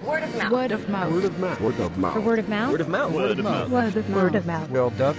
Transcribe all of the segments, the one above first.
Word of mouth. Word of mouth. Word of mouth. Word of mouth. Word of mouth. Word of mouth. Word of mouth. Word of mouth. Word of mouth. Well done.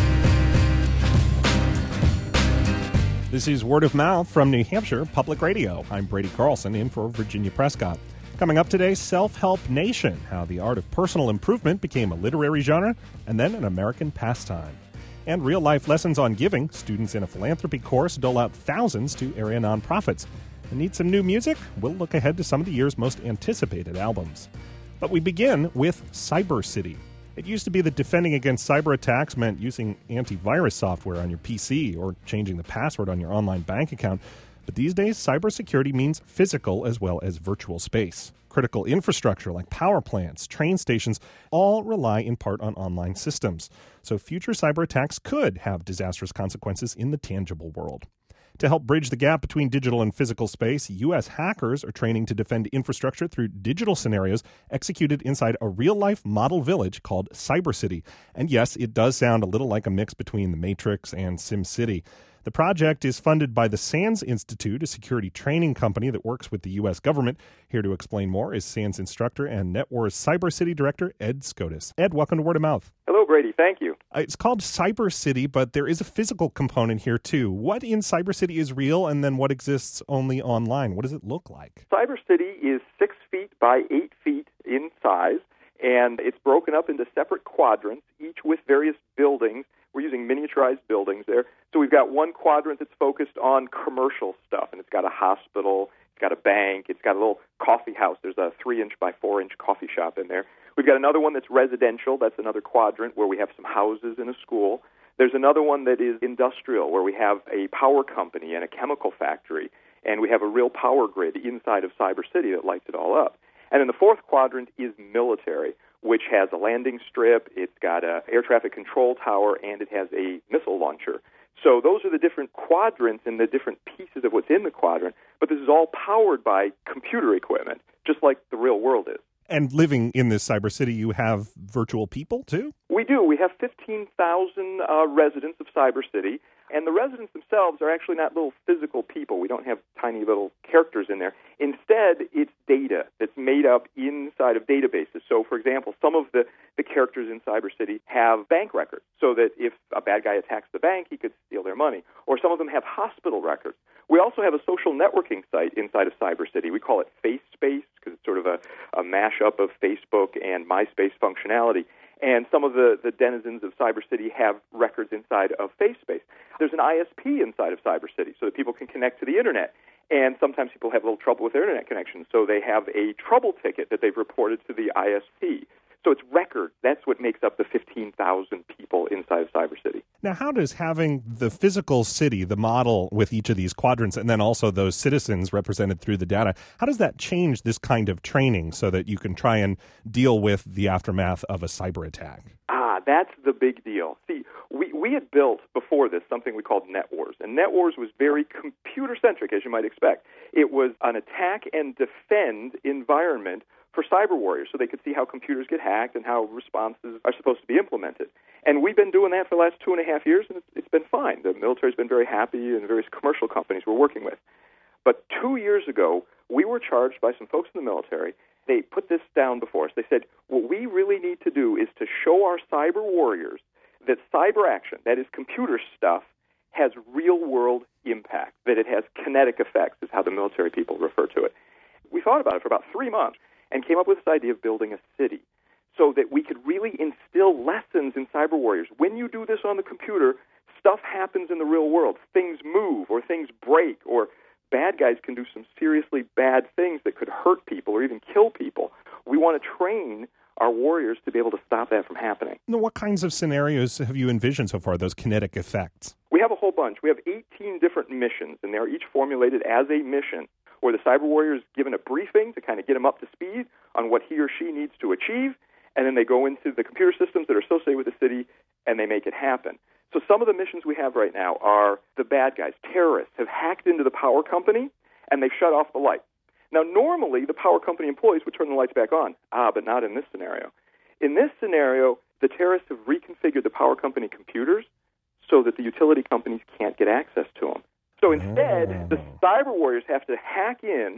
This is Word of Mouth from New Hampshire Public Radio. I'm Brady Carlson, in for Virginia Prescott. Coming up today, Self-Help Nation, how the art of personal improvement became a literary genre and then an American pastime. And real-life lessons on giving. Students in a philanthropy course dole out thousands to area nonprofits. And need some new music? We'll look ahead to some of the year's most anticipated albums. But we begin with Cyber City. It used to be that defending against cyber attacks meant using antivirus software on your PC or changing the password on your online bank account. But these days, cybersecurity means physical as well as virtual space. Critical infrastructure like power plants, train stations, all rely in part on online systems. So future cyber attacks could have disastrous consequences in the tangible world. To help bridge the gap between digital and physical space, U.S. hackers are training to defend infrastructure through digital scenarios executed inside a real-life model village called Cyber City. And yes, it does sound a little like a mix between The Matrix and SimCity. The project is funded by the SANS Institute, a security training company that works with the U.S. government. Here to explain more is SANS instructor and NetWars Cyber City director Ed Scotus. Ed, welcome to Word of Mouth. Hello, Brady. Thank you. It's called Cyber City, but there is a physical component here, too. What in Cyber City is real, and then what exists only online? What does it look like? Cyber City is 6 feet by 8 feet in size, and it's broken up into separate quadrants, each with various buildings. We're using miniaturized buildings there. So we've got one quadrant that's focused on commercial stuff, and it's got a hospital, it's got a bank, it's got a little coffee house. There's a 3-inch by 4-inch coffee shop in there. We've got another one that's residential. That's another quadrant where we have some houses and a school. There's another one that is industrial, where we have a power company and a chemical factory, and we have a real power grid inside of Cyber City that lights it all up. And then the fourth quadrant is military, which has a landing strip, it's got an air traffic control tower, and it has a missile launcher. So those are the different quadrants and the different pieces of what's in the quadrant, but this is all powered by computer equipment, just like the real world is. And living in this Cyber City, you have virtual people, too? We do. We have 15,000 residents of Cyber City, and the residents themselves are actually not little physical people. We don't have tiny little characters in there. Instead, it's data that's made up inside of databases. So, for example, some of the characters in Cyber City have bank records, so that if a bad guy attacks the bank, he could steal their money. Or some of them have hospital records. We also have a social networking site inside of Cyber City. We call it FaceSpace because it's sort of a mashup of Facebook and MySpace functionality. And some of the denizens of Cyber City have records inside of FaceSpace. There's an ISP inside of Cyber City so that people can connect to the Internet. And sometimes people have a little trouble with their Internet connection, so they have a trouble ticket that they've reported to the ISP. So it's record. That's what makes up the 15,000 people inside of Cyber City. Now, how does having the physical city, the model with each of these quadrants, and then also those citizens represented through the data, how does that change this kind of training so that you can try and deal with the aftermath of a cyber attack? That's the big deal. See, we had built before this something we called NetWars, and NetWars was very computer-centric, as you might expect. It was an attack and defend environment for cyber warriors, so they could see how computers get hacked and how responses are supposed to be implemented. And we've been doing that for the last 2.5 years, and it's been fine. The military's been very happy, and the various commercial companies we're working with. But 2 years ago, we were charged by some folks in the military. They put this down before us. They said, what we really need to do is to show our cyber warriors that cyber action, that is computer stuff, has real-world impact, that it has kinetic effects, is how the military people refer to it. We thought about it for about 3 months and came up with this idea of building a city so that we could really instill lessons in cyber warriors. When you do this on the computer, stuff happens in the real world. Things move or things break, or bad guys can do some seriously bad things that could hurt people or even kill people. We want to train our warriors to be able to stop that from happening. Now, what kinds of scenarios have you envisioned so far, those kinetic effects? We have a whole bunch. We have 18 different missions, and they're each formulated as a mission, where the cyber warrior is given a briefing to kind of get him up to speed on what he or she needs to achieve, and then they go into the computer systems that are associated with the city, and they make it happen. So some of the missions we have right now are the bad guys, terrorists, have hacked into the power company, and they've shut off the lights. Now, normally, the power company employees would turn the lights back on, but not in this scenario. In this scenario, the terrorists have reconfigured the power company computers so that the utility companies can't get access to them. So instead, the cyber warriors have to hack in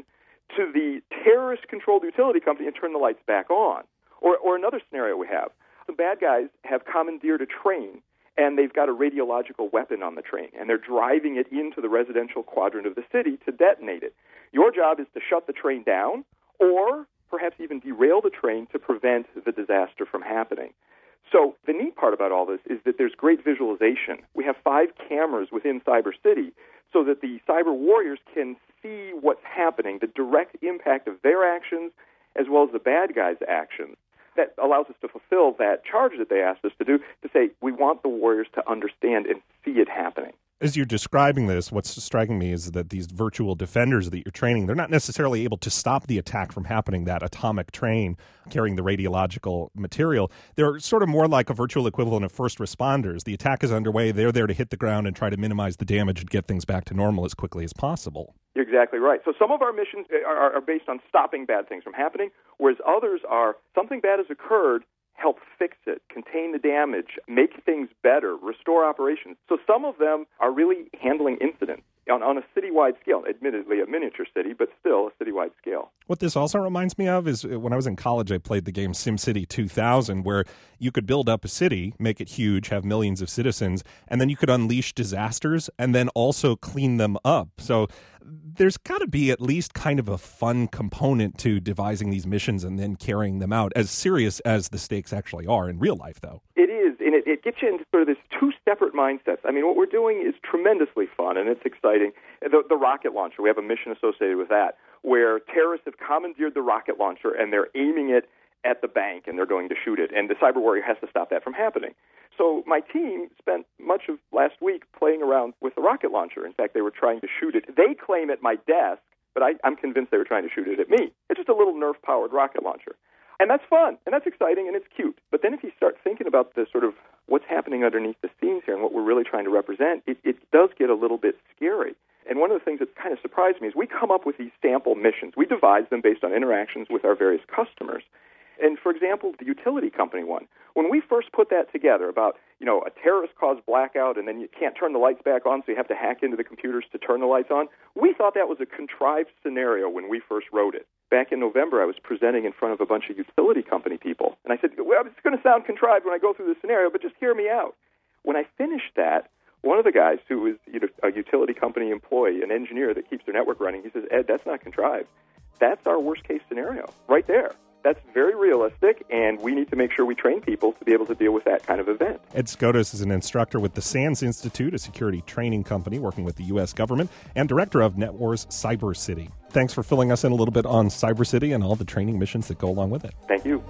to the terrorist-controlled utility company and turn the lights back on. Or another scenario we have. The bad guys have commandeered a train, and they've got a radiological weapon on the train, and they're driving it into the residential quadrant of the city to detonate it. Your job is to shut the train down or perhaps even derail the train to prevent the disaster from happening. So the neat part about all this is that there's great visualization. We have 5 cameras within Cyber City so that the cyber warriors can see what's happening, the direct impact of their actions as well as the bad guys' actions. That allows us to fulfill that charge that they asked us to do, to say we want the warriors to understand and see it happening. As you're describing this, what's striking me is that these virtual defenders that you're training, they're not necessarily able to stop the attack from happening, that atomic train carrying the radiological material. They're sort of more like a virtual equivalent of first responders. The attack is underway. They're there to hit the ground and try to minimize the damage and get things back to normal as quickly as possible. You're exactly right. So some of our missions are based on stopping bad things from happening, whereas others are something bad has occurred, help fix it, contain the damage, make things better, restore operations. So some of them are really handling incidents on a citywide scale, admittedly a miniature city, but still a citywide scale. What this also reminds me of is when I was in college, I played the game SimCity 2000, where you could build up a city, make it huge, have millions of citizens, and then you could unleash disasters and then also clean them up. So there's got to be at least kind of a fun component to devising these missions and then carrying them out, as serious as the stakes actually are in real life, though. It is, and it gets you into sort of this 2 separate mindsets. I mean, what we're doing is tremendously fun, and it's exciting. The rocket launcher, we have a mission associated with that, where terrorists have commandeered the rocket launcher, and they're aiming it at the bank, and they're going to shoot it, and the cyber warrior has to stop that from happening. So my team spent much of last week playing around with the rocket launcher. In fact, they were trying to shoot it. They claim at my desk, but I'm convinced they were trying to shoot it at me. It's just a little Nerf-powered rocket launcher. And that's fun, and that's exciting, and it's cute. But then if you start thinking about the sort of what's happening underneath the scenes here and what we're really trying to represent, it does get a little bit scary. And one of the things that kind of surprised me is we come up with these sample missions. We devise them based on interactions with our various customers. And, for example, the utility company one, when we first put that together about, a terrorist caused blackout and then you can't turn the lights back on, so you have to hack into the computers to turn the lights on, we thought that was a contrived scenario when we first wrote it. Back in November, I was presenting in front of a bunch of utility company people, and I said, well, it's going to sound contrived when I go through this scenario, but just hear me out. When I finished that, one of the guys who was a utility company employee, an engineer that keeps their network running, he says, Ed, that's not contrived. That's our worst-case scenario right there. That's very realistic, and we need to make sure we train people to be able to deal with that kind of event. Ed Skodas is an instructor with the SANS Institute, a security training company working with the U.S. government, and director of NetWars Cyber City. Thanks for filling us in a little bit on Cyber City and all the training missions that go along with it. Thank you.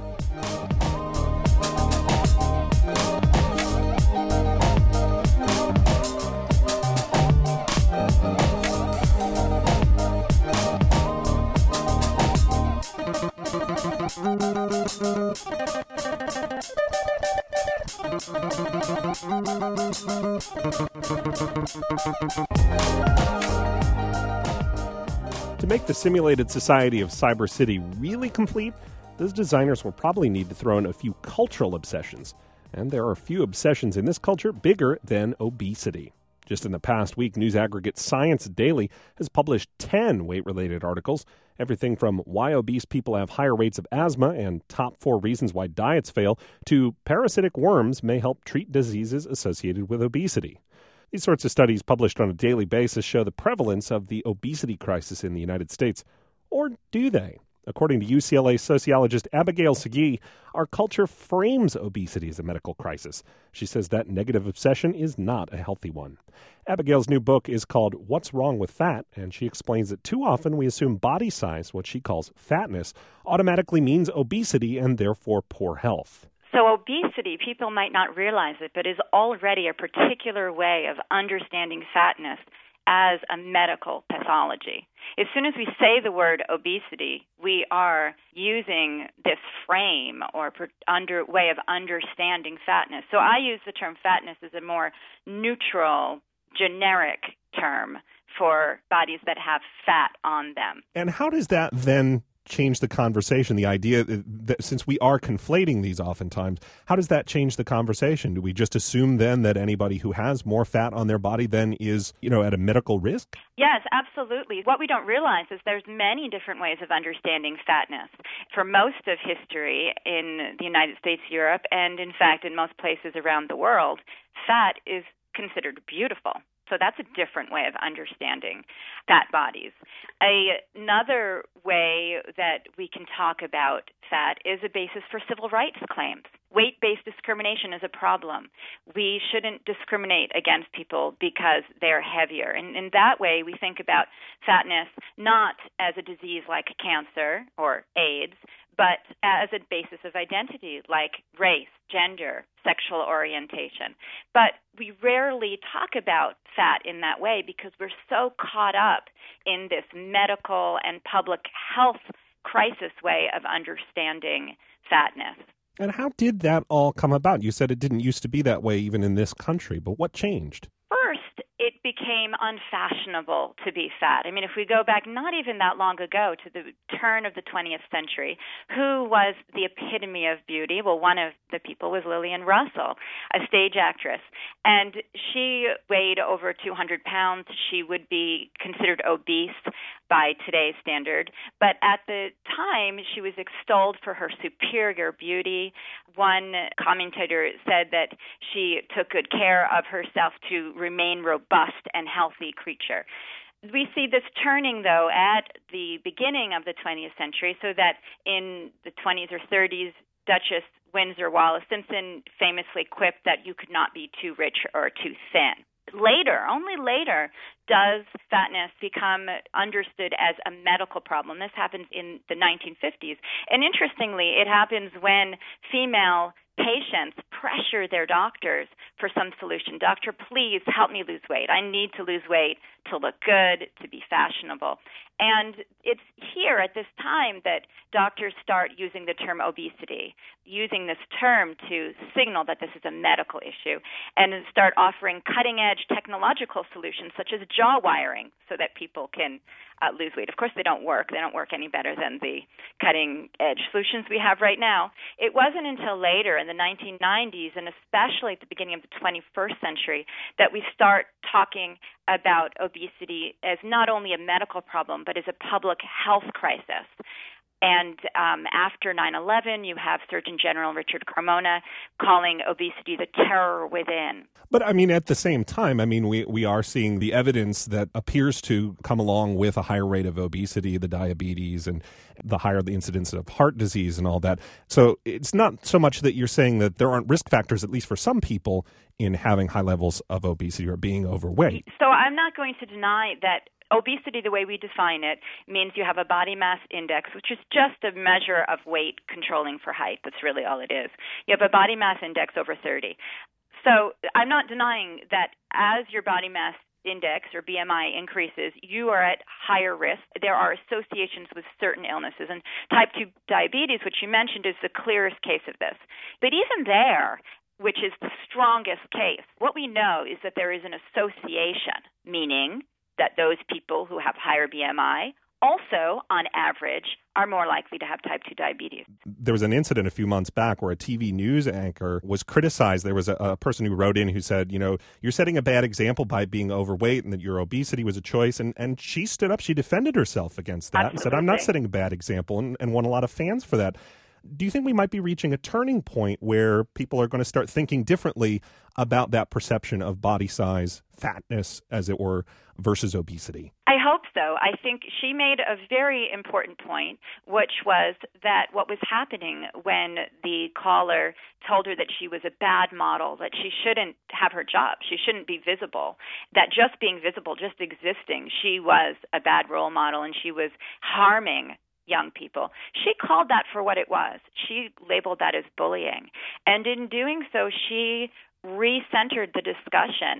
To make the simulated society of Cyber City really complete, those designers will probably need to throw in a few cultural obsessions. And there are a few obsessions in this culture bigger than obesity. Just in the past week, news aggregate Science Daily has published 10 weight-related articles, everything from why obese people have higher rates of asthma and top 4 reasons why diets fail, to parasitic worms may help treat diseases associated with obesity. These sorts of studies published on a daily basis show the prevalence of the obesity crisis in the United States. Or do they? According to UCLA sociologist Abigail Segui, our culture frames obesity as a medical crisis. She says that negative obsession is not a healthy one. Abigail's new book is called What's Wrong with Fat, and she explains that too often we assume body size, what she calls fatness, automatically means obesity and therefore poor health. So obesity, people might not realize it, but is already a particular way of understanding fatness as a medical pathology. As soon as we say the word obesity, we are using this frame or way of understanding fatness. So I use the term fatness as a more neutral, generic term for bodies that have fat on them. And how does that then change the conversation? The idea that since we are conflating these oftentimes, how does that change the conversation? Do we just assume then that anybody who has more fat on their body then is, at a medical risk? Yes, absolutely. What we don't realize is there's many different ways of understanding fatness. For most of history in the United States, Europe, and in fact in most places around the world, fat is considered beautiful. So that's a different way of understanding fat bodies. Another way that we can talk about fat is a basis for civil rights claims. Weight-based discrimination is a problem. We shouldn't discriminate against people because they're heavier. And in that way, we think about fatness not as a disease like cancer or AIDS, but as a basis of identity like race, gender, sexual orientation. But we rarely talk about fat in that way because we're so caught up in this medical and public health crisis way of understanding fatness. And how did that all come about? You said it didn't used to be that way even in this country, but what changed? First, it became unfashionable to be fat. I mean, if we go back not even that long ago to the turn of the 20th century, who was the epitome of beauty? Well, one of the people was Lillian Russell, a stage actress. And she weighed over 200 pounds. She would be considered obese by today's standard. But at the time, she was extolled for her superior beauty. One commentator said that she took good care of herself to remain robust and healthy creature. We see this turning, though, at the beginning of the 20th century, so that in the 20s or 30s, Duchess Windsor Wallace Simpson famously quipped that you could not be too rich or too thin. Later, only later, does fatness become understood as a medical problem. This happens in the 1950s. And interestingly, it happens when female patients pressure their doctors for some solution. Doctor, please help me lose weight. I need to lose weight to look good, to be fashionable. And it's here at this time that doctors start using the term obesity, using this term to signal that this is a medical issue, and start offering cutting-edge technological solutions such as jaw wiring so that people can lose weight. Of course, they don't work. They don't work any better than the cutting-edge solutions we have right now. It wasn't until later in the 1990s, and especially at the beginning of the 21st century, that we start talking about obesity as not only a medical problem, but as a public health crisis. And after 9/11, you have Surgeon General Richard Carmona calling obesity the terror within. But, I mean, at the same time, I mean, we are seeing the evidence that appears to come along with a higher rate of obesity, the diabetes, and the higher the incidence of heart disease and all that. So it's not so much that you're saying that there aren't risk factors, at least for some people, in having high levels of obesity or being overweight. So I'm not going to deny that obesity, the way we define it, means you have a body mass index, which is just a measure of weight controlling for height. That's really all it is. You have a body mass index over 30. So I'm not denying that as your body mass index or BMI increases, you are at higher risk. There are associations with certain illnesses. And type 2 diabetes, which you mentioned, is the clearest case of this. But even there, which is the strongest case, what we know is that there is an association, meaning that those people who have higher BMI also, on average, are more likely to have type 2 diabetes. There was an incident a few months back where a TV news anchor was criticized. There was a person who wrote in who said, you're setting a bad example by being overweight and that your obesity was a choice. And she stood up. She defended herself against that. Absolutely. And said, I'm not setting a bad example, and won a lot of fans for that. Do you think we might be reaching a turning point where people are going to start thinking differently about that perception of body size, fatness, as it were, versus obesity? I hope so. I think she made a very important point, which was that what was happening when the caller told her that she was a bad model, that she shouldn't have her job, she shouldn't be visible, that just being visible, just existing, she was a bad role model and she was harming young people. She called that for what it was. She labeled that as bullying. And in doing so, she recentered the discussion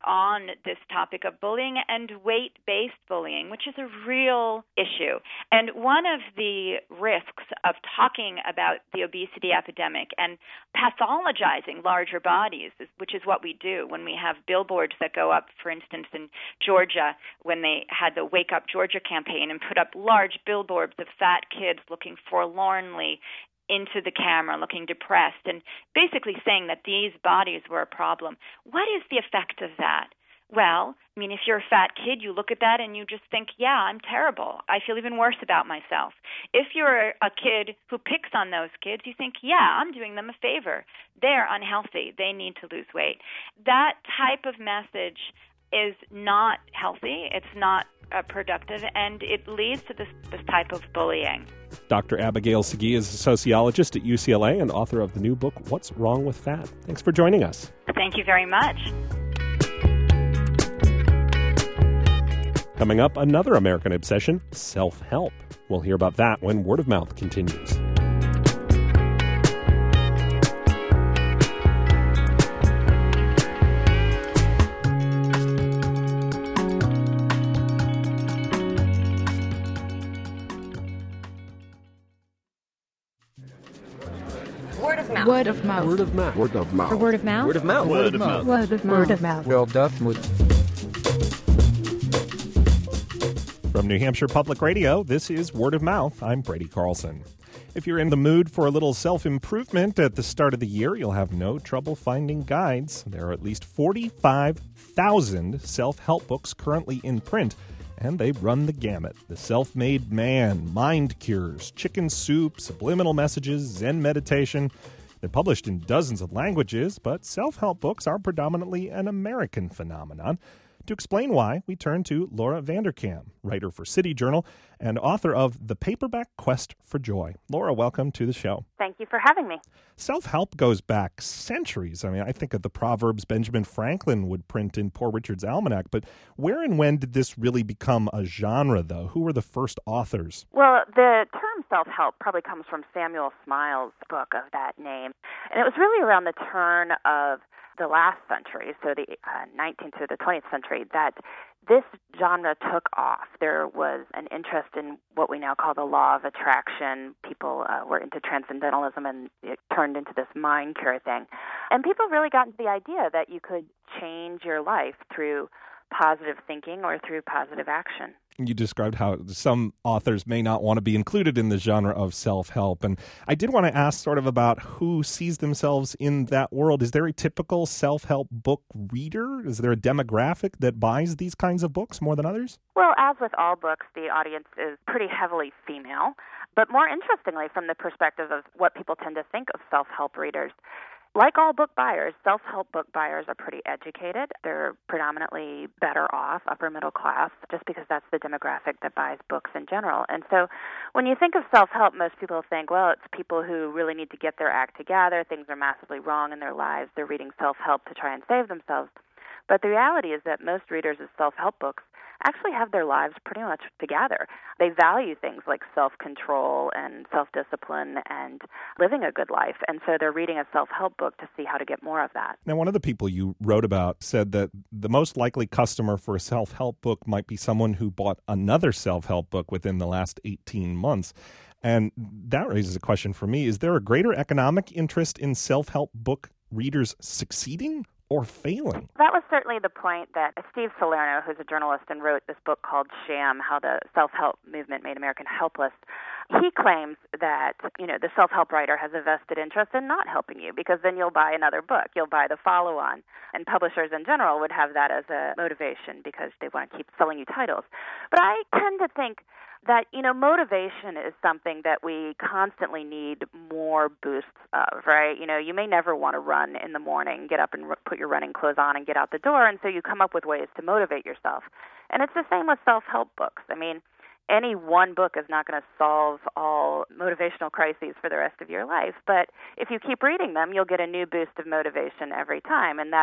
on this topic of bullying and weight-based bullying, which is a real issue. And one of the risks of talking about the obesity epidemic and pathologizing larger bodies, which is what we do when we have billboards that go up, for instance, in Georgia, when they had the Wake Up Georgia campaign and put up large billboards of fat kids looking forlornly into the camera, looking depressed, and basically saying that these bodies were a problem. What is the effect of that? Well, I mean, if you're a fat kid, you look at that and you just think, yeah, I'm terrible. I feel even worse about myself. If you're a kid who picks on those kids, you think, yeah, I'm doing them a favor. They're unhealthy. They need to lose weight. That type of message is not healthy. It's not productive, and it leads to this type of bullying. Dr. Abigail Segui is a sociologist at UCLA and author of the new book, What's Wrong with Fat? Thanks for joining us. Thank you very much. Coming up, another American obsession, self-help. We'll hear about that when Word of Mouth continues. Word of mouth. Word of mouth. Word of mouth. Word of mouth. Word of mouth. Word of mouth. Word of mouth. Word of mouth. Word of mouth. Word of mouth. From New Hampshire Public Radio, this is Word of Mouth. I'm Brady Carlson. If you're in the mood for a little self-improvement at the start of the year, you'll have no trouble finding guides. There are at least 45,000 self-help books currently in print, and they run the gamut. The Self-Made Man, Mind Cures, Chicken Soup, Subliminal Messages, Zen Meditation. They're published in dozens of languages, but self-help books are predominantly an American phenomenon. To explain why, we turn to Laura Vanderkam, writer for City Journal and author of The Paperback Quest for Joy. Laura, welcome to the show. Thank you for having me. Self-help goes back centuries. I mean, I think of the Proverbs Benjamin Franklin would print in Poor Richard's Almanac, but where and when did this really become a genre, though? Who were the first authors? Well, the term self-help probably comes from Samuel Smiles' book of that name, and it was really around the turn of the last century, so the 19th to the 20th century, that this genre took off. There was an interest in what we now call the law of attraction. People were into transcendentalism, and it turned into this mind cure thing. And people really got into the idea that you could change your life through positive thinking or through positive action. You described how some authors may not want to be included in the genre of self-help. And I did want to ask sort of about who sees themselves in that world. Is there a typical self-help book reader? Is there a demographic that buys these kinds of books more than others? Well, as with all books, the audience is pretty heavily female. But more interestingly, from the perspective of what people tend to think of self-help readers, like all book buyers, self-help book buyers are pretty educated. They're predominantly better off, upper middle class, just because that's the demographic that buys books in general. And so when you think of self-help, most people think, well, it's people who really need to get their act together. Things are massively wrong in their lives. They're reading self-help to try and save themselves. But the reality is that most readers of self-help books actually have their lives pretty much together. They value things like self-control and self-discipline and living a good life. And so they're reading a self-help book to see how to get more of that. Now, one of the people you wrote about said that the most likely customer for a self-help book might be someone who bought another self-help book within the last 18 months. And that raises a question for me. Is there a greater economic interest in self-help book readers succeeding or failing? That was certainly the point that Steve Salerno, who's a journalist and wrote this book called Sham, How the Self-Help Movement Made America Helpless. He claims that, the self-help writer has a vested interest in not helping you, because then you'll buy another book, you'll buy the follow-on. And publishers in general would have that as a motivation because they want to keep selling you titles. But I tend to think that, motivation is something that we constantly need more boosts of, right? You may never want to run in the morning, get up and put your running clothes on and get out the door, and so you come up with ways to motivate yourself. And it's the same with self-help books. I mean, any one book is not going to solve all motivational crises for the rest of your life, but if you keep reading them, you'll get a new boost of motivation every time, and that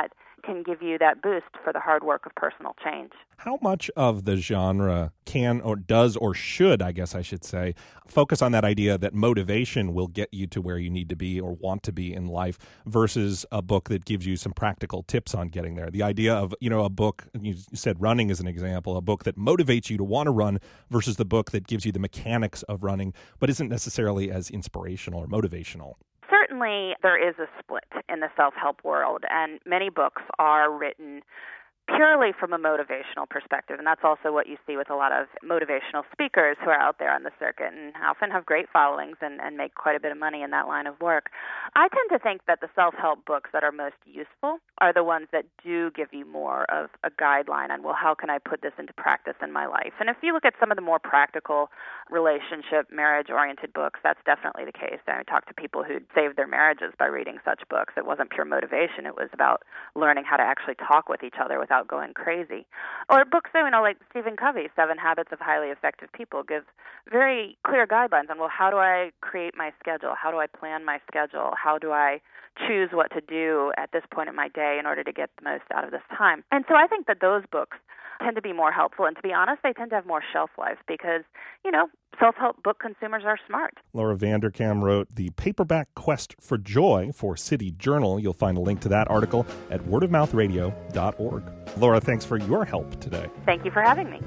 can give you that boost for the hard work of personal change. How much of the genre can or does or should, I guess I should say, focus on that idea that motivation will get you to where you need to be or want to be in life versus a book that gives you some practical tips on getting there? The idea of, a book, you said running as an example, a book that motivates you to want to run versus the book that gives you the mechanics of running but isn't necessarily as inspirational or motivational. Certainly, there is a split in the self-help world, and many books are written purely from a motivational perspective, and that's also what you see with a lot of motivational speakers who are out there on the circuit and often have great followings and make quite a bit of money in that line of work. I tend to think that the self-help books that are most useful are the ones that do give you more of a guideline on, well, how can I put this into practice in my life? And if you look at some of the more practical relationship, marriage-oriented books, that's definitely the case. I talk to people who'd saved their marriages by reading such books. It wasn't pure motivation. It was about learning how to actually talk with each other without going crazy. Or books, like Stephen Covey's 7 Habits of Highly Effective People gives very clear guidelines on, well, how do I create my schedule? How do I plan my schedule? How do I choose what to do at this point in my day in order to get the most out of this time? And so I think that those books tend to be more helpful, and to be honest, they tend to have more shelf life because, self-help book consumers are smart. Laura Vanderkam wrote The Paperback Quest for Joy for City Journal. You'll find a link to that article at wordofmouthradio.org. Laura, thanks for your help today. Thank you for having me.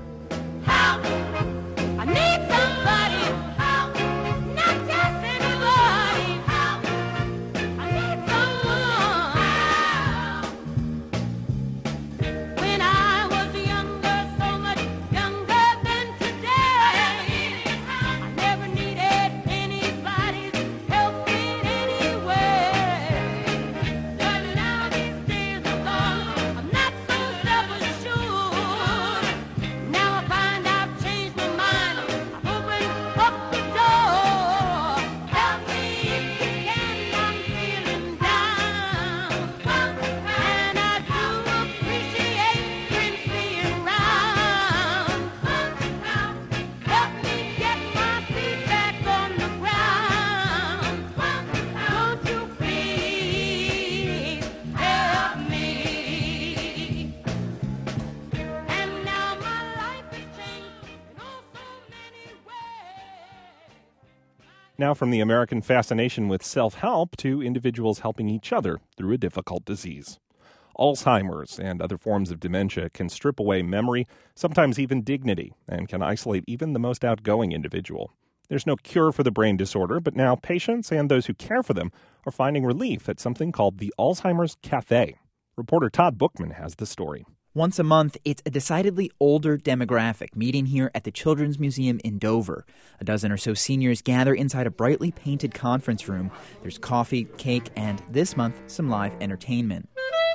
I need somebody help, not just anybody help. I need someone help. When I was younger, so much younger than today, I never needed anybody's help in any way. But now these days are gone, I'm not so self-assured. Now I find I've changed my mind. I've opened up the door. Help me if you can, I'm feeling down. And I do appreciate friends being around. Help me get my feet back on the ground. Won't you please help me? And now my life has changed in oh so many ways. Now from the American fascination with self-help to individuals helping each other through a difficult disease. Alzheimer's and other forms of dementia can strip away memory, sometimes even dignity, and can isolate even the most outgoing individual. There's no cure for the brain disorder, but now patients and those who care for them are finding relief at something called the Alzheimer's Cafe. Reporter Todd Bookman has the story. Once a month, it's a decidedly older demographic meeting here at the Children's Museum in Dover. A dozen or so seniors gather inside a brightly painted conference room. There's coffee, cake, and this month, some live entertainment.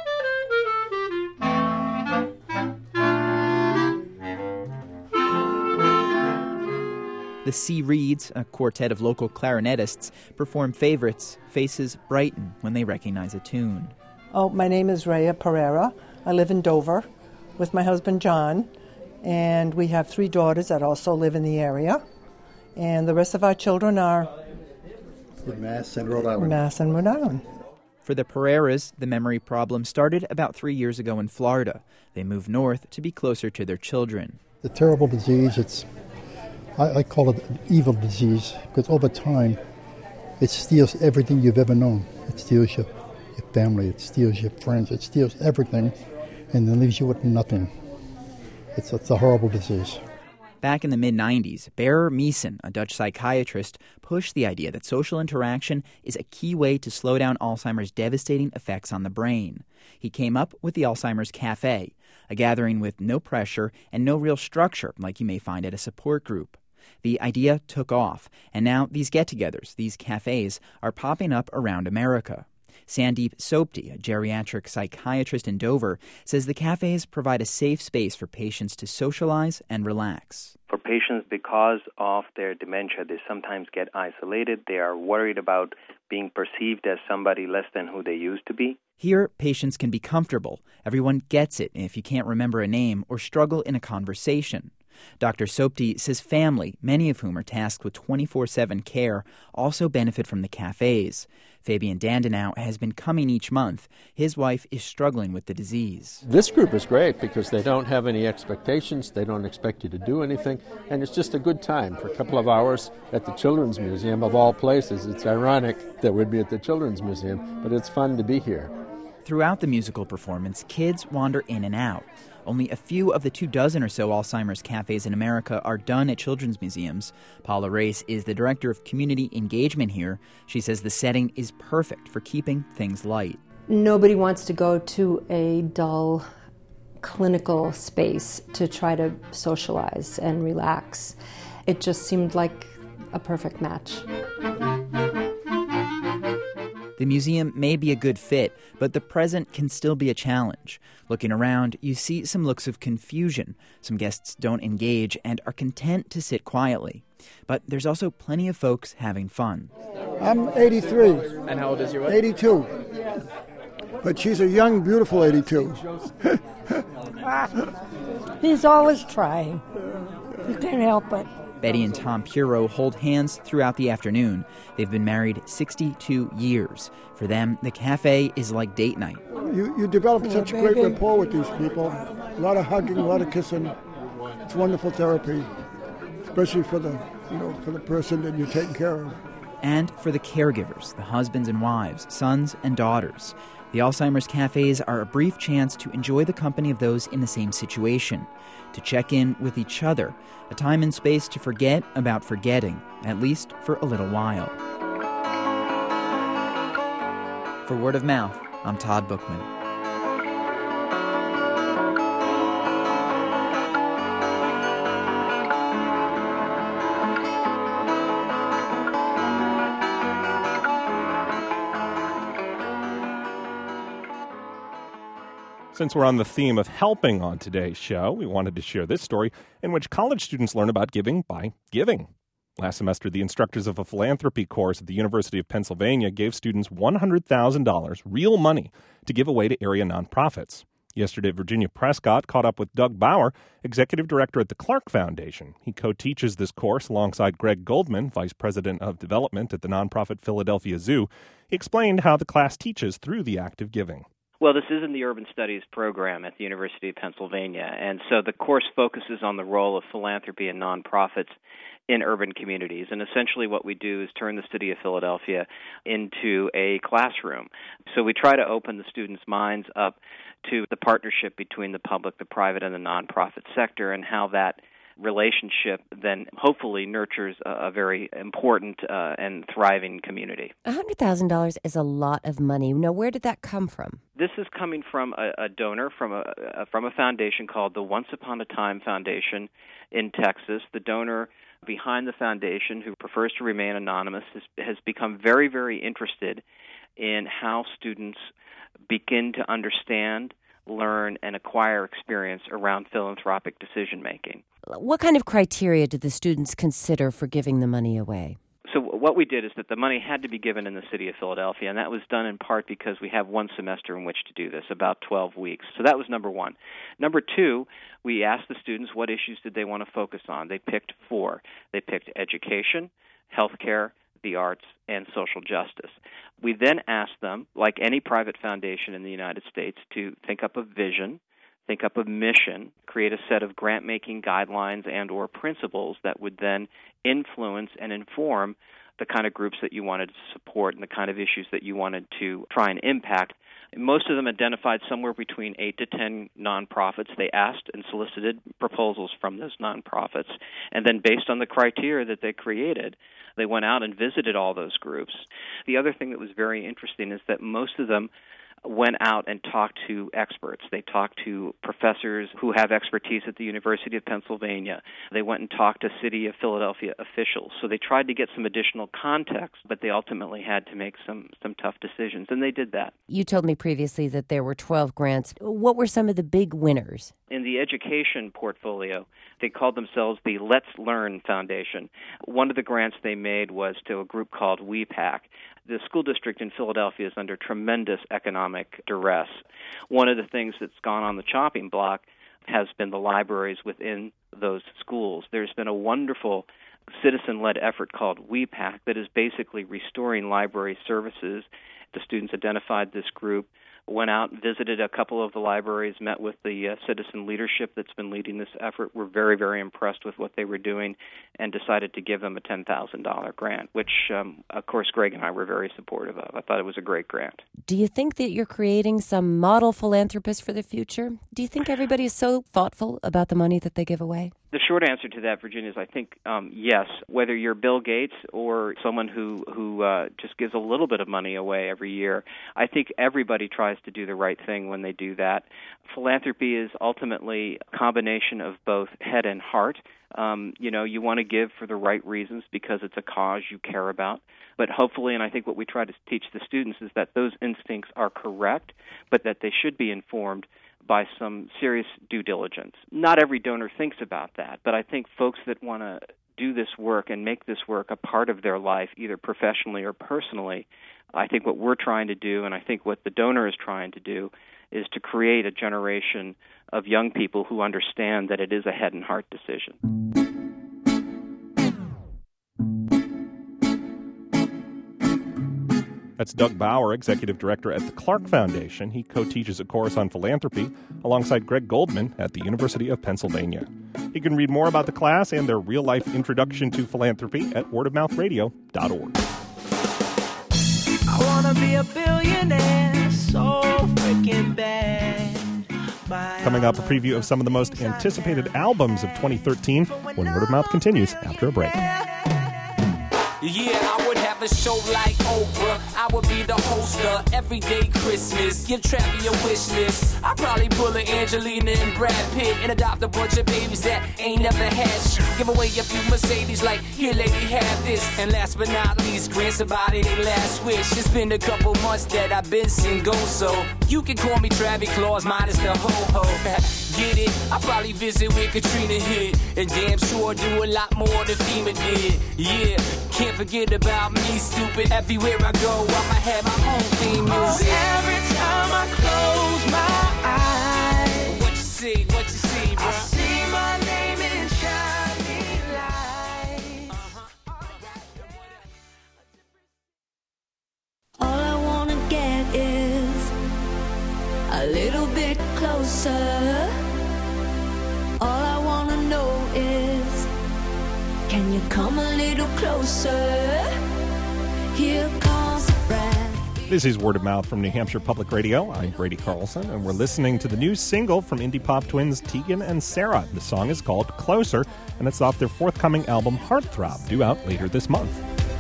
The C. Reeds, a quartet of local clarinetists, perform favorites. Faces brighten when they recognize a tune. Oh, my name is Rhea Pereira. I live in Dover with my husband John, and we have 3 daughters that also live in the area. And the rest of our children are in Mass and Rhode Island. Mass and Rhode Island. For the Pereiras, the memory problem started about 3 years ago in Florida. They moved north to be closer to their children. The terrible disease, I call it an evil disease, because over time it steals everything you've ever known. It steals your family, it steals your friends, it steals everything, and then leaves you with nothing. It's a horrible disease. Back in the mid-90s, Berer Meesen, a Dutch psychiatrist, pushed the idea that social interaction is a key way to slow down Alzheimer's devastating effects on the brain. He came up with the Alzheimer's Cafe, a gathering with no pressure and no real structure like you may find at a support group. The idea took off, and now these get-togethers, these cafes, are popping up around America. Sandeep Sopti, a geriatric psychiatrist in Dover, says the cafes provide a safe space for patients to socialize and relax. For patients, because of their dementia, they sometimes get isolated. They are worried about being perceived as somebody less than who they used to be. Here, patients can be comfortable. Everyone gets it if you can't remember a name or struggle in a conversation. Dr. Sopti says family, many of whom are tasked with 24/7 care, also benefit from the cafes. Fabian Dandenau has been coming each month. His wife is struggling with the disease. This group is great because they don't have any expectations, they don't expect you to do anything, and it's just a good time for a couple of hours at the Children's Museum, of all places. It's ironic that we'd be at the Children's Museum, but it's fun to be here. Throughout the musical performance, kids wander in and out. Only a few of the 24 or so Alzheimer's cafes in America are done at children's museums. Paula Race is the director of community engagement here. She says the setting is perfect for keeping things light. Nobody wants to go to a dull clinical space to try to socialize and relax. It just seemed like a perfect match. The museum may be a good fit, but the present can still be a challenge. Looking around, you see some looks of confusion. Some guests don't engage and are content to sit quietly. But there's also plenty of folks having fun. I'm 83. And how old is your wife? 82. But she's a young, beautiful 82. He's always trying. You can't help it. Betty and Tom Puro hold hands throughout the afternoon. They've been married 62 years. For them, the cafe is like date night. You develop such great rapport with these people. A lot of hugging, a lot of kissing. It's wonderful therapy, especially for the person that you're taking care of. And for the caregivers, the husbands and wives, sons and daughters. The Alzheimer's cafes are a brief chance to enjoy the company of those in the same situation, to check in with each other, a time and space to forget about forgetting, at least for a little while. For Word of Mouth, I'm Todd Bookman. Since we're on the theme of helping on today's show, we wanted to share this story in which college students learn about giving by giving. Last semester, the instructors of a philanthropy course at the University of Pennsylvania gave students $100,000, real money, to give away to area nonprofits. Yesterday, Virginia Prescott caught up with Doug Bauer, executive director at the Clark Foundation. He co-teaches this course alongside Greg Goldman, vice president of development at the nonprofit Philadelphia Zoo. He explained how the class teaches through the act of giving. Well, this is in the Urban Studies program at the University of Pennsylvania, and so the course focuses on the role of philanthropy and nonprofits in urban communities. And essentially what we do is turn the city of Philadelphia into a classroom. So we try to open the students' minds up to the partnership between the public, the private, and the nonprofit sector, and how that relationship then hopefully nurtures a very important and thriving community. $100,000 is a lot of money. Now, where did that come from? This is coming from a donor from a foundation called the Once Upon a Time Foundation in Texas. The donor behind the foundation, who prefers to remain anonymous, has become very, very interested in how students begin to understand, learn, and acquire experience around philanthropic decision-making. What kind of criteria did the students consider for giving the money away? So what we did is that the money had to be given in the city of Philadelphia, and that was done in part because we have one semester in which to do this, about 12 weeks. So that was number one. Number two, we asked the students what issues did they want to focus on. They picked 4. They picked education, healthcare, the arts, and social justice. We then asked them, like any private foundation in the United States, to think up a vision, think up a mission, create a set of grant-making guidelines and or principles that would then influence and inform the kind of groups that you wanted to support and the kind of issues that you wanted to try and impact. Most of them identified somewhere between 8 to 10 nonprofits. They asked and solicited proposals from those nonprofits, and then based on the criteria that they created, they went out and visited all those groups. The other thing that was very interesting is that most of them went out and talked to experts. They talked to professors who have expertise at the University of Pennsylvania. They went and talked to City of Philadelphia officials. So they tried to get some additional context, but they ultimately had to make some tough decisions, and they did that. You told me previously that there were 12 grants. What were some of the big winners? In the education portfolio, they called themselves the Let's Learn Foundation. One of the grants they made was to a group called WEPAC. The school district in Philadelphia is under tremendous economic duress. One of the things that's gone on the chopping block has been the libraries within those schools. There's been a wonderful citizen-led effort called WEPAC that is basically restoring library services. The students identified this group, went out, visited a couple of the libraries, met with the citizen leadership that's been leading this effort. We're very, very impressed with what they were doing and decided to give them a $10,000 grant, which, of course, Greg and I were very supportive of. I thought it was a great grant. Do you think that you're creating some model philanthropists for the future? Do you think everybody is so thoughtful about the money that they give away? The short answer to that, Virginia, is I think yes. Whether you're Bill Gates or someone who just gives a little bit of money away every year, I think everybody tries to do the right thing when they do that. Philanthropy is ultimately a combination of both head and heart. You want to give for the right reasons because it's a cause you care about. But hopefully, and I think what we try to teach the students is that those instincts are correct, but that they should be informed by some serious due diligence. Not every donor thinks about that, but I think folks that want to do this work and make this work a part of their life, either professionally or personally, I think what we're trying to do, and I think what the donor is trying to do, is to create a generation of young people who understand that it is a head and heart decision. That's Doug Bauer, Executive Director at the Clark Foundation. He co-teaches a course on philanthropy alongside Greg Goldman at the University of Pennsylvania. You can read more about the class and their real-life introduction to philanthropy at wordofmouthradio.org. I want to be a billionaire so freaking bad. Coming up, a preview of some of the most anticipated albums of 2013 when Word of Mouth continues after a break. Yeah, I would have a show like Oprah. I would be the host of Everyday Christmas. Give Travi a wish list. I'd probably pull an Angelina and Brad Pitt and adopt a bunch of babies that ain't never had shit. Give away a few Mercedes like, here lady, have this. And last but not least, grant somebody their last wish. It's been a couple months that I've been single, so you can call me Travis Claus minus the ho-ho. Get it? I probably visit where Katrina hit. And damn sure do a lot more than FEMA did. Yeah, can't forget about me, stupid. Everywhere I go, I'ma have my own theme music. Every time I close my eyes, What you see, bro? I see my name in shining lights. All I wanna get is a little bit closer. All I wanna know is, can you come a little closer? Here comes the breath. This is Word of Mouth from New Hampshire Public Radio. I'm Brady Carlson, and we're listening to the new single from indie pop twins Tegan and Sarah. The song is called Closer, and it's off their forthcoming album Heartthrob, due out later this month.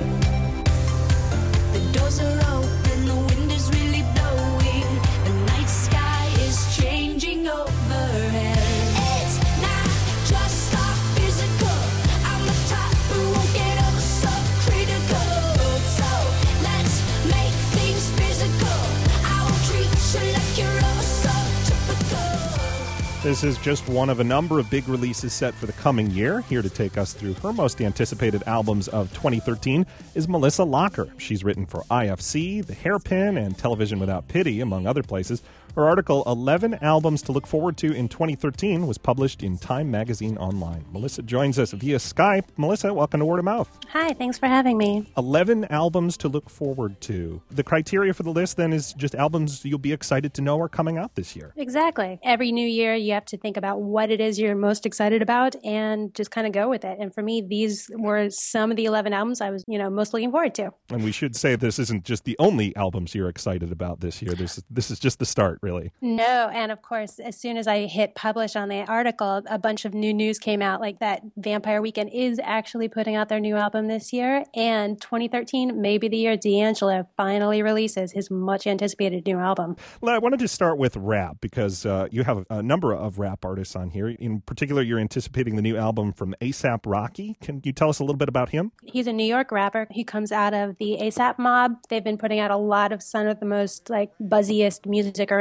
The doors are open, the wind is really blowing, the night sky is changing overhead. It's not just our physical, I'm the type who won't get ever so critical. So let's make things physical, I will treat you like you're ever so typical. This is just one of a number of big releases set for the coming year. Here to take us through her most anticipated albums of 2013 is Melissa Locker. She's written for IFC, The Hairpin, and Television Without Pity, among other places. Her article, 11 Albums to Look Forward to in 2013, was published in Time Magazine Online. Melissa joins us via Skype. Melissa, welcome to Word of Mouth. Hi, thanks for having me. 11 albums to look forward to. The criteria for the list, then, is just albums you'll be excited to know are coming out this year. Exactly. Every new year, you have to think about what it is you're most excited about and just kind of go with it. And for me, these were some of the 11 albums I was, most looking forward to. And we should say this isn't just the only albums you're excited about this year. This is just the start, really. No, and of course, as soon as I hit publish on the article, a bunch of new news came out, like that Vampire Weekend is actually putting out their new album this year, and 2013 may be the year D'Angelo finally releases his much-anticipated new album. Well, I wanted to start with rap, because you have a number of rap artists on here. In particular, you're anticipating the new album from A$AP Rocky. Can you tell us a little bit about him? He's a New York rapper. He comes out of the A$AP Mob. They've been putting out a lot of some of the most buzziest music around.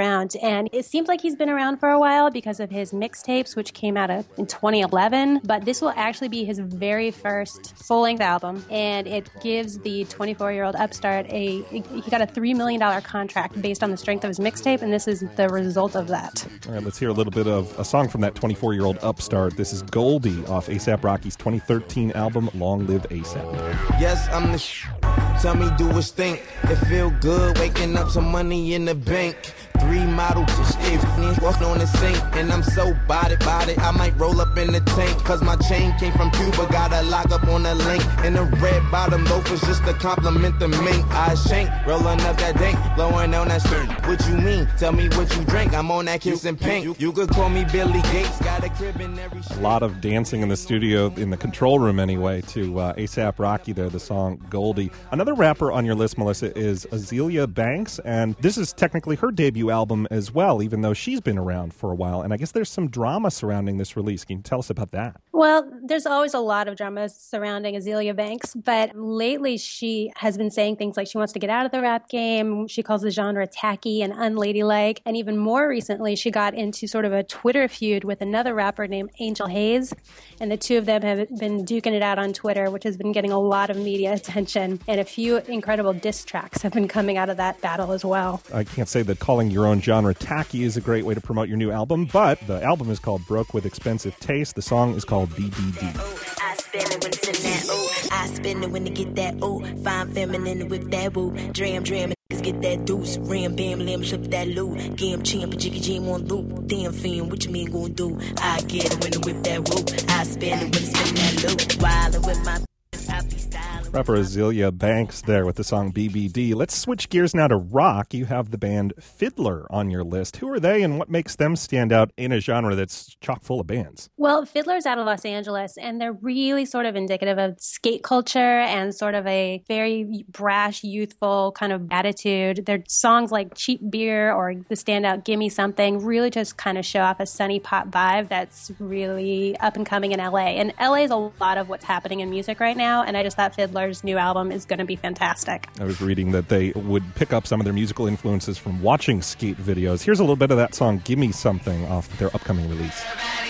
around. And it seems like he's been around for a while because of his mixtapes, which came out in 2011. But this will actually be his very first full-length album, and it gives the 24-year-old upstart he got a $3 million contract based on the strength of his mixtape, and this is the result of that. All right, let's hear a little bit of a song from that 24-year-old upstart. This is Goldie off A$AP Rocky's 2013 album, Long Live A$AP. Yes, I'm the Tell me, do it stink? It feel good waking up some money in the bank. 3 model walking on the sink, and I'm so bodied. I might roll up in the tank, cause my chain came from Cuba. Got a lock up on the link, and the red bottom loafers just to compliment the mink. I shank, rolling up that dank, blowing on that string. What you mean? Tell me what you drink. I'm on that kiss and pink. You could call me Billy Gates. Got a crib in every A lot of dancing in the studio, in the control room anyway, to A$AP Rocky there, the song Goldie. Another rapper on your list, Melissa, is Azealia Banks, and this is technically her debut album as well, even though she's been around for a while. And I guess there's some drama surrounding this release. Can you tell us about that? Well, there's always a lot of drama surrounding Azealia Banks, but lately she has been saying things like she wants to get out of the rap game. She calls the genre tacky and unladylike. And even more recently, she got into sort of a Twitter feud with another rapper named Angel Hayes. And the two of them have been duking it out on Twitter, which has been getting a lot of media attention. And a few incredible diss tracks have been coming out of that battle as well. I can't say that calling your own genre tacky is a great way to promote your new album, but the album is called Broke with Expensive Taste. The song is called BBD. I spend it when it's in that, ooh. I spend it when to get that, ooh. Fine feminine with that, woo. Dram, niggas get that deuce. Ram, bam, limb, slip that loot. Gam, champ, jiggy, jam on loop. Damn, fam, what you mean gon' do? I get it when to whip that, woo. I spend it when it's in that loot. Wildin' with my I be styling. Rapper Azealia Banks there with the song BBD. Let's switch gears now to rock. You have the band Fiddler on your list. Who are they, and what makes them stand out in a genre that's chock full of bands? Well, Fiddler's out of Los Angeles, and they're really sort of indicative of skate culture and sort of a very brash, youthful kind of attitude. Their songs like Cheap Beer or the standout Gimme Something really just kind of show off a sunny pop vibe that's really up and coming in LA. And LA is a lot of what's happening in music right now, and I just thought Fiddler's new album is going to be fantastic. I was reading that they would pick up some of their musical influences from watching skate videos. Here's a little bit of that song, Gimme Something, off their upcoming release.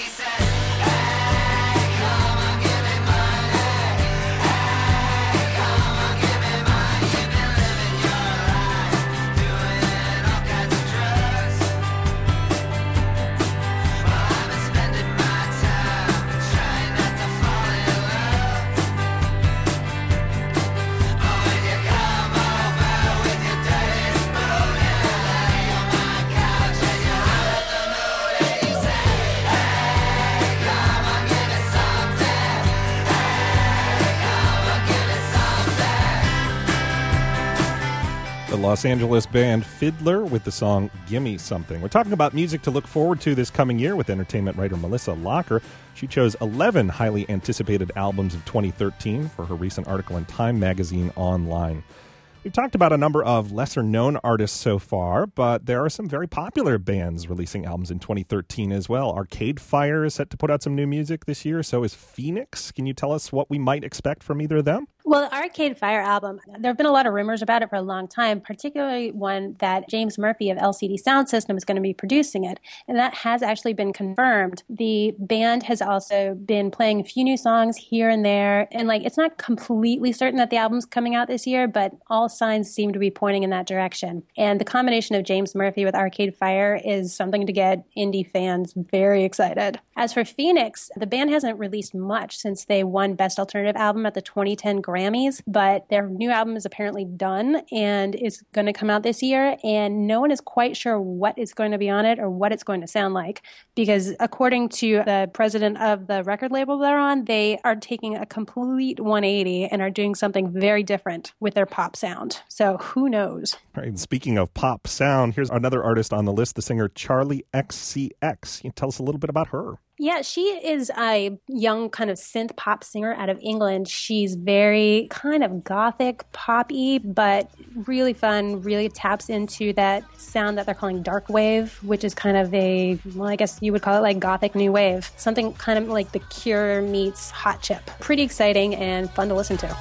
Los Angeles band Fiddler with the song Gimme Something. We're talking about music to look forward to this coming year with entertainment writer Melissa Locker. She chose 11 highly anticipated albums of 2013 for her recent article in Time Magazine Online. We've talked about a number of lesser-known artists so far, but there are some very popular bands releasing albums in 2013 as well. Arcade Fire is set to put out some new music this year, so is Phoenix. Can you tell us what we might expect from either of them? Well, the Arcade Fire album, there have been a lot of rumors about it for a long time, particularly one that James Murphy of LCD Sound System is going to be producing it, and that has actually been confirmed. The band has also been playing a few new songs here and there, and it's not completely certain that the album's coming out this year, but all signs seem to be pointing in that direction. And the combination of James Murphy with Arcade Fire is something to get indie fans very excited. As for Phoenix, the band hasn't released much since they won Best Alternative Album at the 2010 Grammys, but their new album is apparently done and is going to come out this year, and no one is quite sure what is going to be on it or what it's going to sound like, because according to the president of the record label they're on, they are taking a complete 180 and are doing something very different with their pop sound. So who knows? All right, and speaking of pop sound, here's another artist on the list, the singer Charlie XCX. Can you tell us a little bit about her? Yeah, she is a young kind of synth pop singer out of England. She's very kind of gothic pop-y, but really fun, really taps into that sound that they're calling dark wave, which is kind of I guess you would call it like gothic new wave. Something kind of like The Cure meets Hot Chip. Pretty exciting and fun to listen to.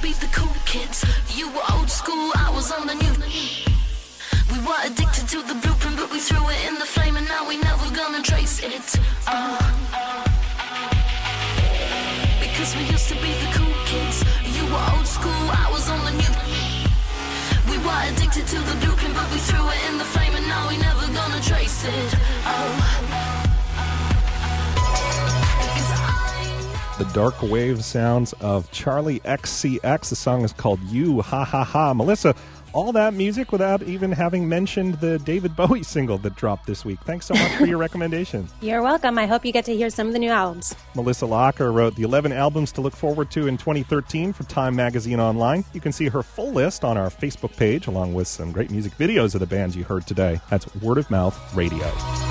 be the cool kids. You were old school, I was on the new. We were addicted to the blueprint, but we threw it in the flame, and now we never gonna trace it. Because we used to be the cool kids. You were old school, I was on the new. We were addicted to the blueprint, but we threw it in the flame, and now we never gonna trace it. The dark wave sounds of Charlie XCX. The song is called You, Ha Ha Ha. Melissa, all that music without even having mentioned the David Bowie single that dropped this week. Thanks so much for your recommendation. You're welcome. I hope you get to hear some of the new albums. Melissa Locker wrote the 11 albums to look forward to in 2013 for Time Magazine Online. You can see her full list on our Facebook page, along with some great music videos of the bands you heard today. That's Word of Mouth Radio.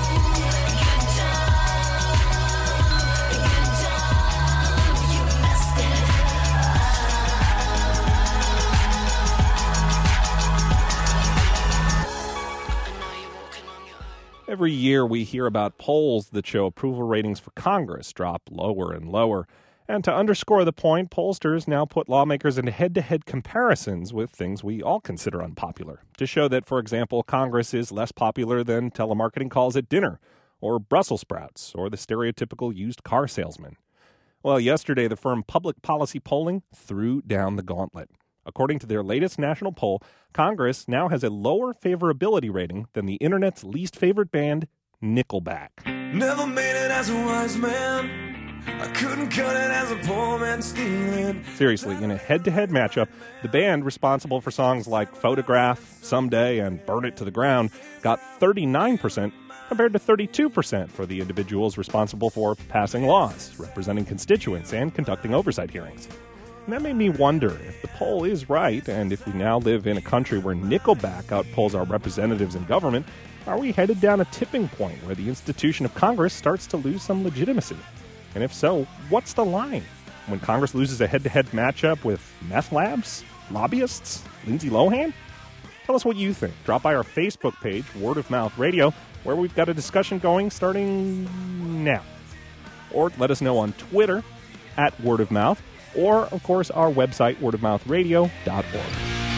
Every year we hear about polls that show approval ratings for Congress drop lower and lower. And to underscore the point, pollsters now put lawmakers into head-to-head comparisons with things we all consider unpopular, to show that, for example, Congress is less popular than telemarketing calls at dinner, or Brussels sprouts, or the stereotypical used car salesman. Well, yesterday the firm Public Policy Polling threw down the gauntlet. According to their latest national poll, Congress now has a lower favorability rating than the internet's least favorite band, Nickelback. Never made it as a wise man. I couldn't cut it as a poor man stealing. Seriously, in a head-to-head matchup, the band responsible for songs like Photograph, Someday, and Burn It to the Ground got 39% compared to 32% for the individuals responsible for passing laws, representing constituents, and conducting oversight hearings. And that made me wonder if the poll is right, and if we now live in a country where Nickelback outpolls our representatives in government, are we headed down a tipping point where the institution of Congress starts to lose some legitimacy? And if so, what's the line? When Congress loses a head-to-head matchup with meth labs, lobbyists, Lindsay Lohan? Tell us what you think. Drop by our Facebook page, Word of Mouth Radio, where we've got a discussion going starting now. Or let us know on Twitter, at Word of Mouth, or, of course, our website, wordofmouthradio.org.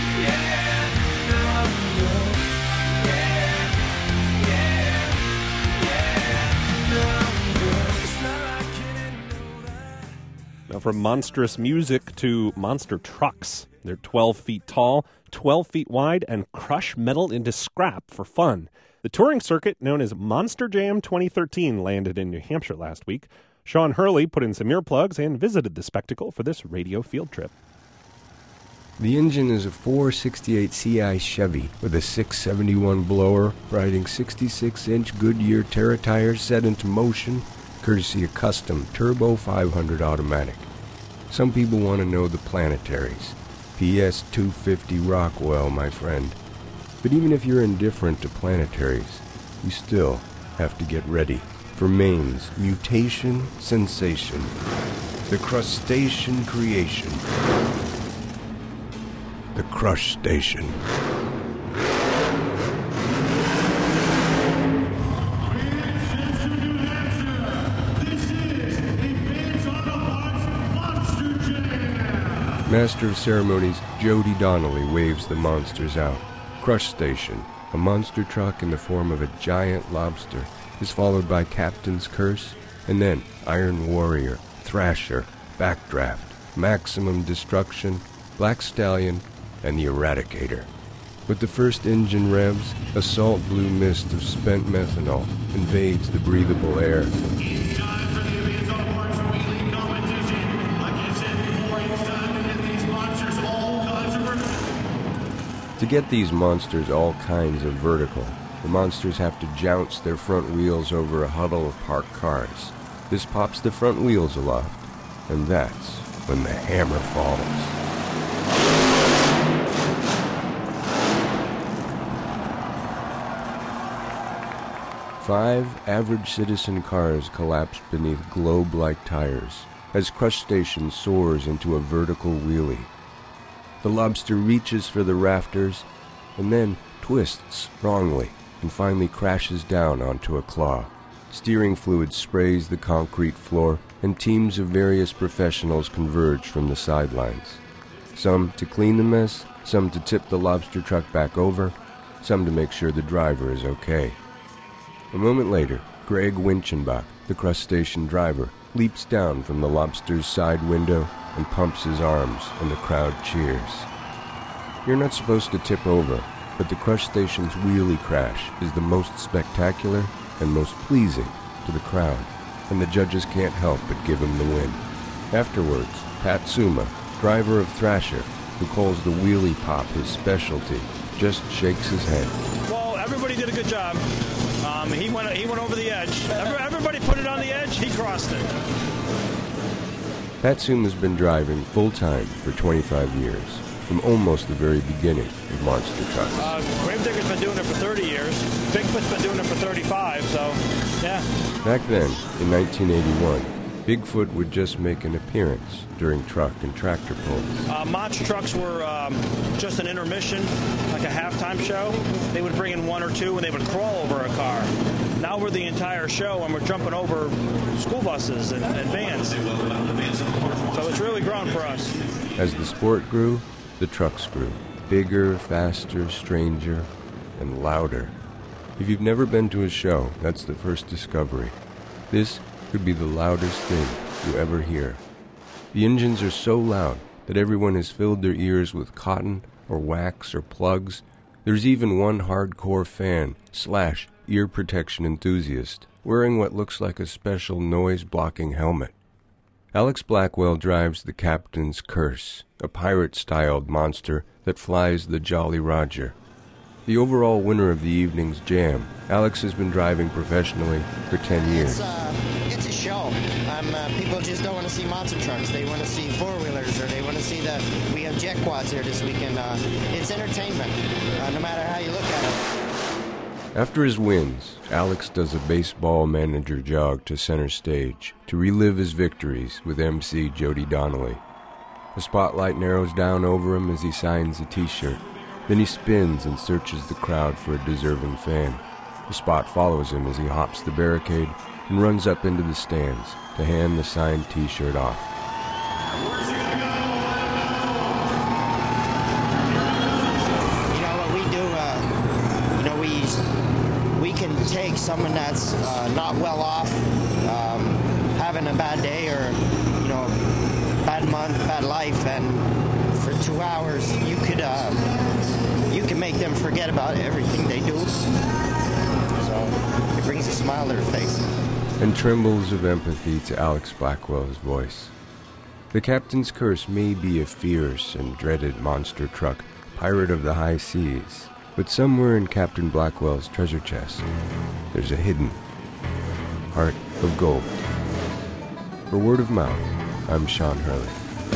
Now, from monstrous music to monster trucks. They're 12 feet tall, 12 feet wide, and crush metal into scrap for fun. The touring circuit, known as Monster Jam 2013, landed in New Hampshire last week. Sean Hurley put in some earplugs and visited the spectacle for this radio field trip. The engine is a 468 CI Chevy with a 671 blower, riding 66-inch Goodyear Terra tires set into motion, courtesy of custom Turbo 500 automatic. Some people want to know the planetaries. PS 250 Rockwell, my friend. But even if you're indifferent to planetaries, you still have to get ready for Maine's mutation sensation, the crustacean creation, the Crush Station. Master of Ceremonies Jody Donnelly waves the monsters out. Crush Station, a monster truck in the form of a giant lobster, is followed by Captain's Curse, and then Iron Warrior, Thrasher, Backdraft, Maximum Destruction, Black Stallion, and the Eradicator. With the first engine revs, a salt blue mist of spent methanol invades the breathable air. To get these monsters all kinds of vertical, the monsters have to jounce their front wheels over a huddle of parked cars. This pops the front wheels aloft, and that's when the hammer falls. Five average citizen cars collapse beneath globe-like tires as Crush Station soars into a vertical wheelie. The lobster reaches for the rafters and then twists wrongly and finally crashes down onto a claw. Steering fluid sprays the concrete floor, and teams of various professionals converge from the sidelines. Some to clean the mess, some to tip the lobster truck back over, some to make sure the driver is okay. A moment later, Greg Winchenbach, the crustacean driver, leaps down from the lobster's side window and pumps his arms, and the crowd cheers. You're not supposed to tip over, but the crustacean's wheelie crash is the most spectacular and most pleasing to the crowd, and the judges can't help but give him the win. Afterwards, Pat Suma, driver of Thrasher, who calls the wheelie pop his specialty, just shakes his head. Well, everybody did a good job. He went over the edge. Everybody put it on the edge. He crossed it. Pat Suma's been driving full-time for 25 years, from almost the very beginning of monster trucks. Gravedigger's been doing it for 30 years. Bigfoot's been doing it for 35, so, yeah. Back then, in 1981, Bigfoot would just make an appearance during truck and tractor pulls. Monster trucks were just an intermission, like a halftime show. They would bring in one or two, and they would crawl over a car. Now we're the entire show, and we're jumping over school buses and vans. So it's really grown for us. As the sport grew, the trucks grew. Bigger, faster, stranger, and louder. If you've never been to a show, that's the first discovery. This could be the loudest thing you ever hear. The engines are so loud that everyone has filled their ears with cotton or wax or plugs. There's even one hardcore fan / ear protection enthusiast wearing what looks like a special noise-blocking helmet. Alex Blackwell drives the Captain's Curse, a pirate-styled monster that flies the Jolly Roger. The overall winner of the evening's jam, Alex has been driving professionally for 10 years. It's a show. People just don't want to see monster trucks. They want to see four-wheelers, or they want to see we have jet quads here this weekend. It's entertainment, no matter how you look at it. After his wins, Alex does a baseball manager jog to center stage to relive his victories with MC Jody Donnelly. The spotlight narrows down over him as he signs a T-shirt. Then he spins and searches the crowd for a deserving fan. The spot follows him as he hops the barricade and runs up into the stands to hand the signed T-shirt off. You know what we do? We can take someone that's not well off, having a bad day or bad month, bad life, and for 2 hours you can make them forget about everything they do. So it brings a smile to their face. And trembles of empathy to Alex Blackwell's voice. The Captain's Curse may be a fierce and dreaded monster truck, pirate of the high seas, but somewhere in Captain Blackwell's treasure chest, there's a hidden heart of gold. For Word of Mouth, I'm Sean Hurley.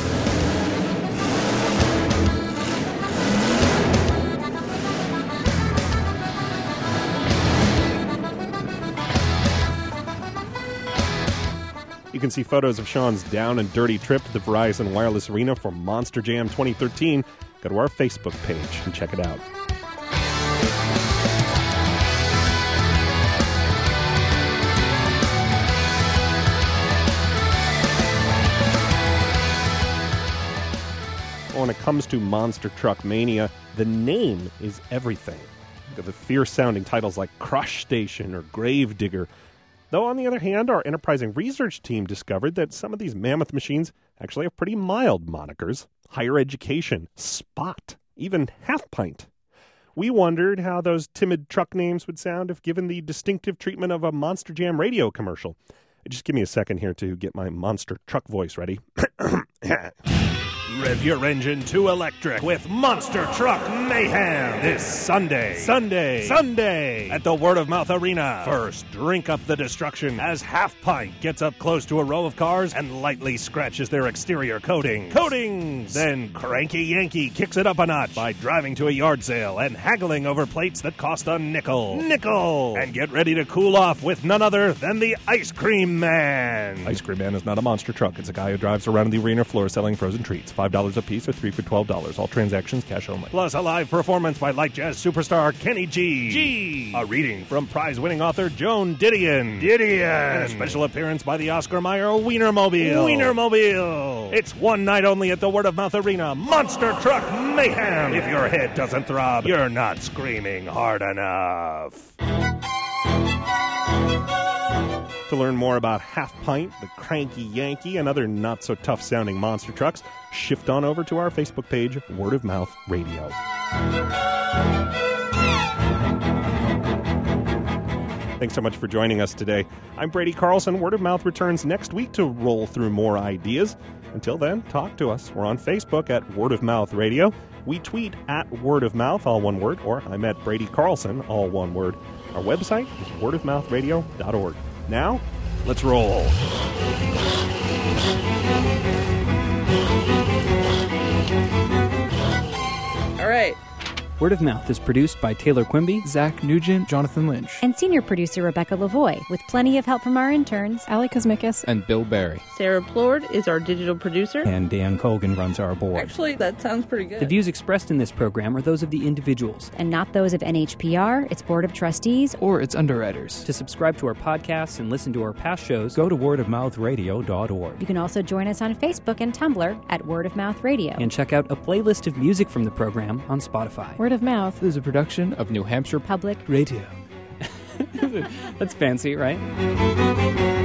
You can see photos of Sean's down and dirty trip to the Verizon Wireless Arena for Monster Jam 2013. Go to our Facebook page and check it out. When it comes to Monster Truck Mania, the name is everything. Look at the fierce-sounding titles like Crush Station or Gravedigger. Though, on the other hand, our enterprising research team discovered that some of these mammoth machines actually have pretty mild monikers. Higher Education, Spot, even Half Pint. We wondered how those timid truck names would sound if given the distinctive treatment of a Monster Jam radio commercial. Just give me a second here to get my monster truck voice ready. Rev your engine to electric with Monster Truck Mayhem this Sunday at the Word of Mouth Arena. First, drink up the destruction as Half Pint gets up close to a row of cars and lightly scratches their exterior coatings. Then Cranky Yankee kicks it up a notch by driving to a yard sale and haggling over plates that cost a nickel. And get ready to cool off with none other than the Ice Cream Man. Ice Cream Man is not a monster truck. It's a guy who drives around the arena floor selling frozen treats. $5 $5 a piece or 3 for $12. All transactions cash only. Plus a live performance by light jazz superstar Kenny G. A reading from prize-winning author Joan Didion. And a special appearance by the Oscar Mayer Wienermobile. It's one night only at the Word of Mouth Arena. Monster Truck Mayhem. If your head doesn't throb, you're not screaming hard enough. To learn more about Half Pint, the Cranky Yankee, and other not-so-tough sounding monster trucks, shift on over to our Facebook page, Word of Mouth Radio. Thanks so much for joining us today. I'm Brady Carlson. Word of Mouth returns next week to roll through more ideas. Until then, talk to us. We're on Facebook at Word of Mouth Radio. We tweet at Word of Mouth, all one word, or I'm at Brady Carlson, all one word. Our website is wordofmouthradio.org. Now, let's roll. All right. Word of Mouth is produced by Taylor Quimby, Zach Nugent, Jonathan Lynch, and senior producer Rebecca Lavoie, with plenty of help from our interns, Ali Kosmikis, and Bill Barry. Sarah Plord is our digital producer. And Dan Colgan runs our board. Actually, that sounds pretty good. The views expressed in this program are those of the individuals, and not those of NHPR, its board of trustees, or its underwriters. To subscribe to our podcasts and listen to our past shows, go to wordofmouthradio.org. You can also join us on Facebook and Tumblr at Word of Mouth Radio. And check out a playlist of music from the program on Spotify. Word of Mouth is a production of New Hampshire Public Radio. That's fancy, right?